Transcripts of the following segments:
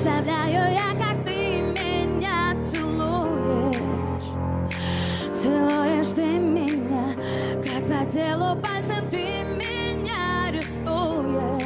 Представляю я, как ты меня целуешь. Целуешь ты меня, как по телу пальцем ты меня рисуешь.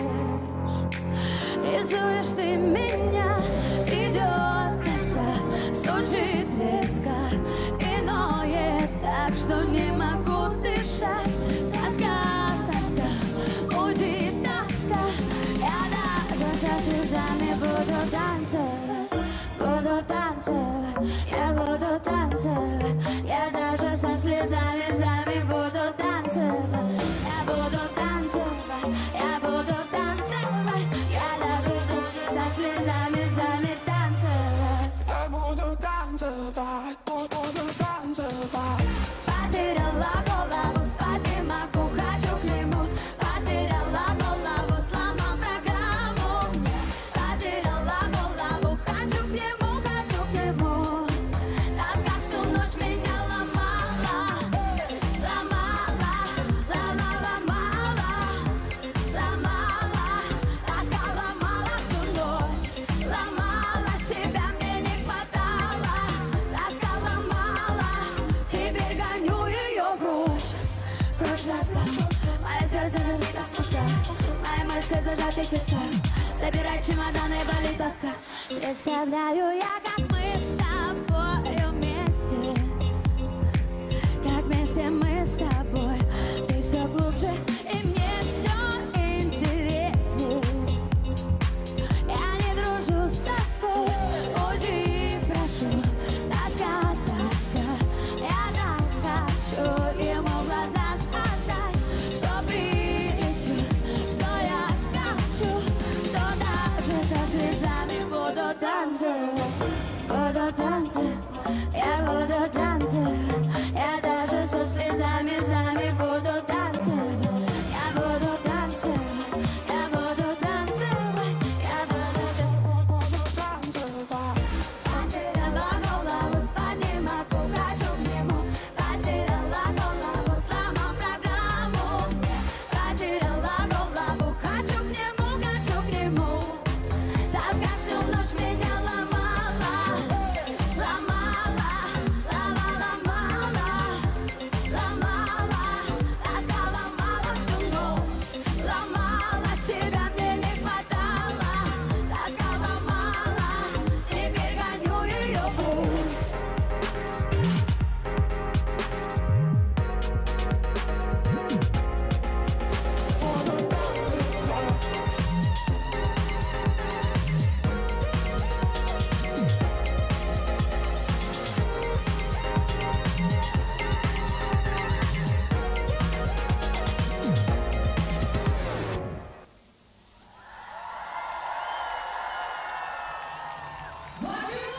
Рисуешь ты меня, придет тоска, стучит виска и ноет так, что не могу дышать. Тоска, тоска, уйди, тоска. Я даже со слезами буду танцевать, буду танцевать, я буду танцевать. Я даже со слезами буду танцевать, я буду танцевать, я буду танцевать. Я даже со слезами танцевать. Я буду танцевать, буду танцевать. Потеряла голову, спать не могу, хочу к нему. Потеряла голову, сломал программу мне. Потеряла голову, хочу к нему, хочу к нему. Тоска всю ночь меня ломала, ломала, ломала, ломала. Тоска ломала всю ночь, ломала, тебя мне не хватало. Тоска ломала, теперь гоню ее прочь. Прочь тоска, мое сердце разбито в кусках, мои мысли зажаты в тисках. Собирай чемоданы, болит тоска. Представляю я, как мы с тобой вместе, как вместе мы с тобой. Ты все глубже, и мне все интересней. Я не дружу с тоской, уйди, прошу. Тоска, тоска, я так хочу ему в глаза сказать, что прилечу, что я хочу, что даже со слезами буду танцевать, я буду танцевать.